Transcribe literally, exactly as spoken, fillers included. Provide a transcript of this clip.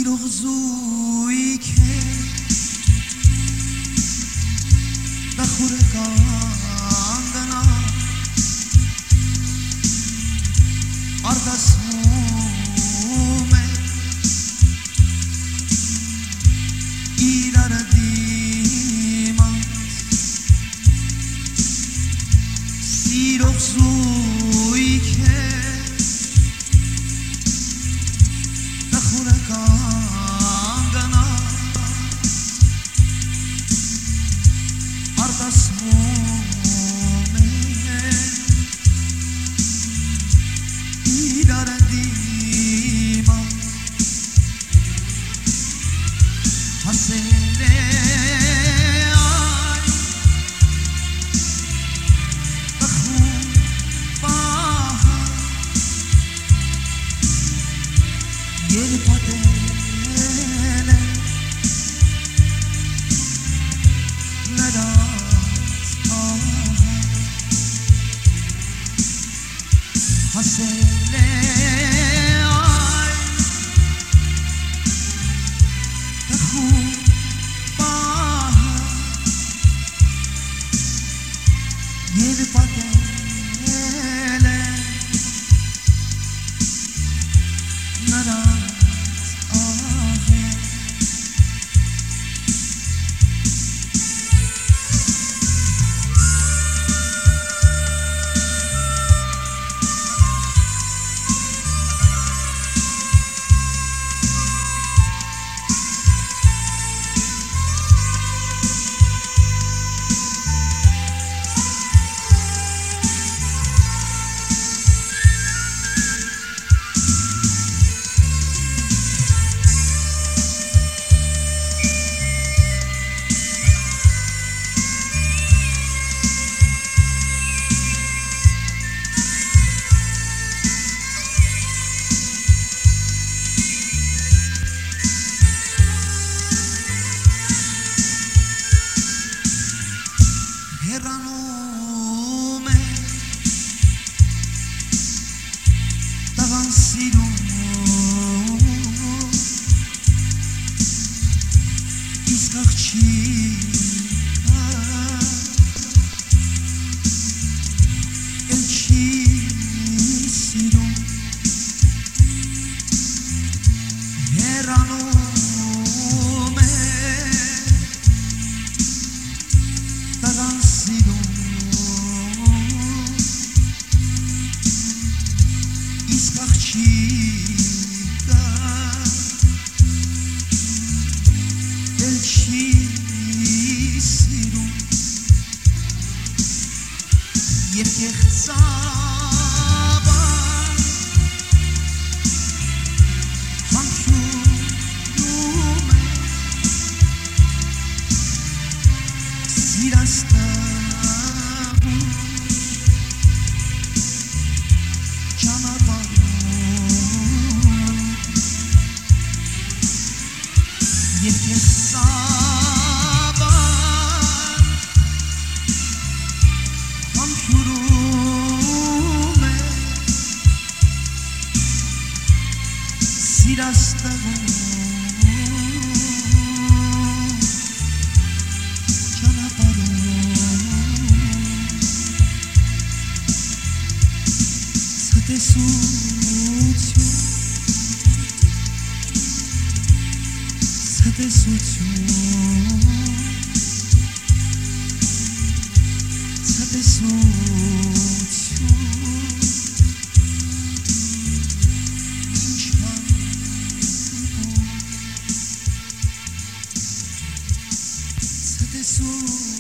زویی که بخوره کاندنا آردس مومه ایرار دیمaz سیرخ زویی که بخوره کاندنا آردس مومه ایرار دیمaz hasele ay بخون bahar yeni padele neraz ahar hasele ay بخون yeni padele naraz ahe Ranome t'avancino iscarcita el cisino ranome t'avancino iscarcita el cisino yefyekhzaba hamshurume sirastabu canabaru yefyekhzaba hamshurume sirastabu Sate sucio, sate sucio, sate sucio, sate sucio.